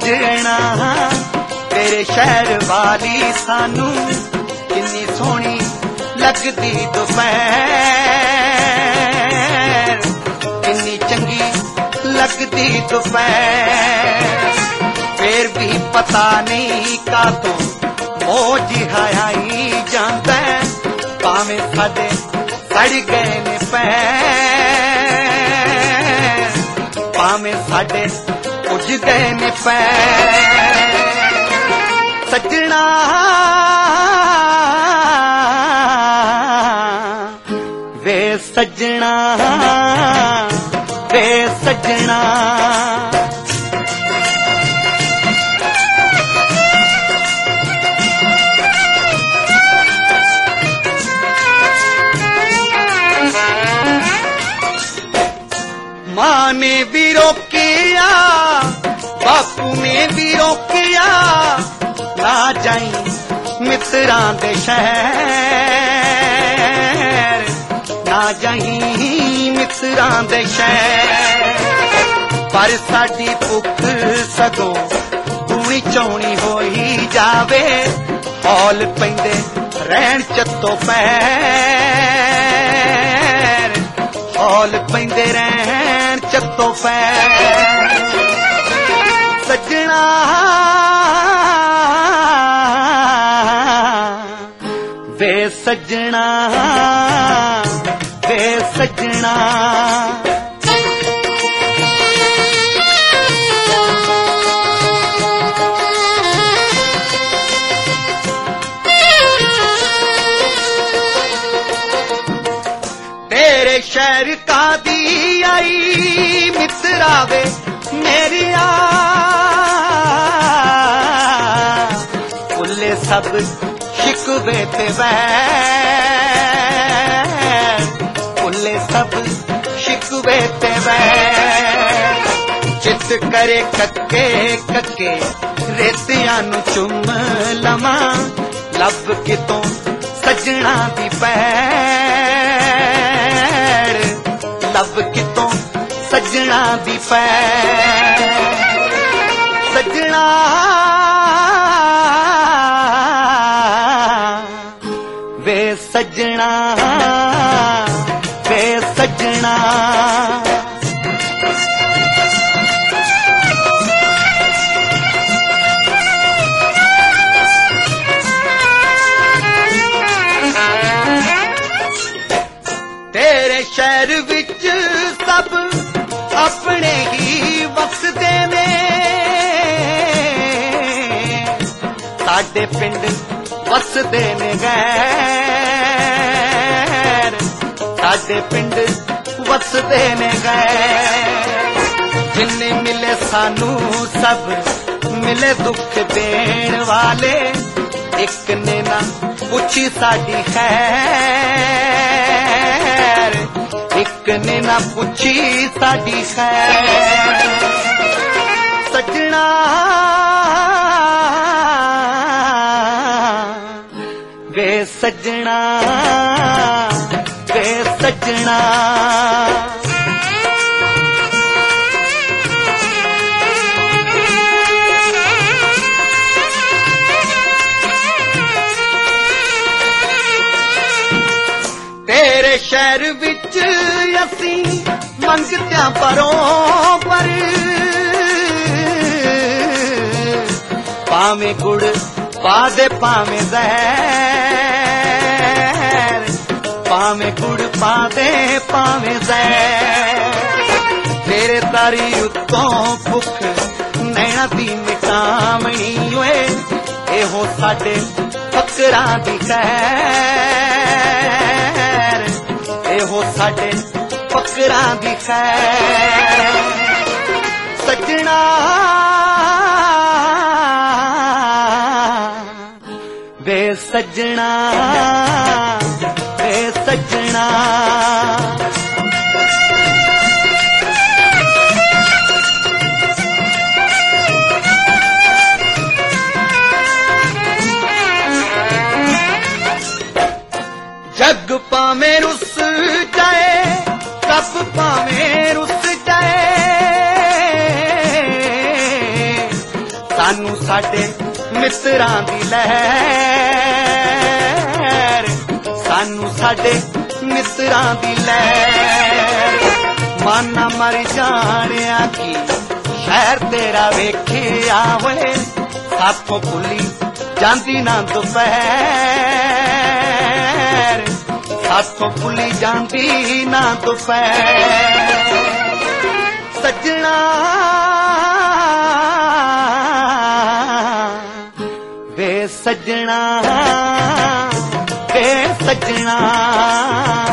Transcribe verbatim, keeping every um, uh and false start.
सजना तेरे शहर वाली सानू किन्नी सोहनी लगदी दोपहर, किन्नी चंगी लगदी दोपहर। फिर भी पता नहीं कातों मौज हाई जांदा, भावें साडे सड़ गए ने पैर, भावें साडे उज गए ने पैर। सजना वे सजना वे सजना माँ ने भी रोकिया बापू ने भी रोकिया, ना जाई मित्रां दे शहर, ना जाई मित्रां दे शहर। पर साडी भुख सगों दूनी चौनी होई जावे, हौल पैंदे रहन चत्तो पैर, हौल पैंदे रहन चत्तो पैर। सजना वे सजना वे सजना तेरे शहर का दी आई मित्रावे मेरिया, फुल्ले सब शिकवे ते वैर, फुल्ले सब शिकवे ते वैर। चित करे कक्के कक्के रेतियां नू चुम लवा, लब कितों सजना दी पैर, लब कितों सजना दी पैर। सजना वे सजना वे सजना तेरे शहर विच सब अपने ही वसदे ने, साडे पिंड वसदे ने गैर, साडे पिंड वसदे ने गैर। जिन्ने मिले सानू सब मिले दुख देण वाले, एक ने ना पुछी साडी खैर, एक ने ना पुछी साडी खैर। सजना वे सजना वे सजना तेरे शहर विच असी मंगत्या परों पर, पावें गुड़ पादे पावें जहर, पावें गुड़ पादे पावें जहर। तेरे तारी उत्तों भुख नैना दी मिटावनी होए, एहो साडे फकरां दी खैर, एहो साडे फकरां दी खैर। सजना वे सजना वे सजना जग पावे रुस जाए, सब पावे रुस जाए, ਮਿੱਤਰਾਂ ਦੀ ਲਹਿਰ ਸਾਨੂੰ ਸਾਡੇ ਮਿੱਤਰਾਂ ਦੀ ਲਹਿਰ ਮਾਨਾ ਮਰ ਜਾਣਿਆ ਕੀ ਸ਼ਹਿਰ ਤੇਰਾ ਵੇਖਿਆ ਵੇ ਸਾਥੋਂ ਭੁੱਲੀ ਜਾਂਦੀ ਨਾ ਦੁਪਹਿਰ ਸਾਥੋਂ ਭੁੱਲੀ ਜਾਂਦੀ ਨਾ ਦੁਪਹਿਰ ਸੱਜਣਾ ਵੇ ਸੱਜਣਾ ਵੇ ਸੱਜਣਾ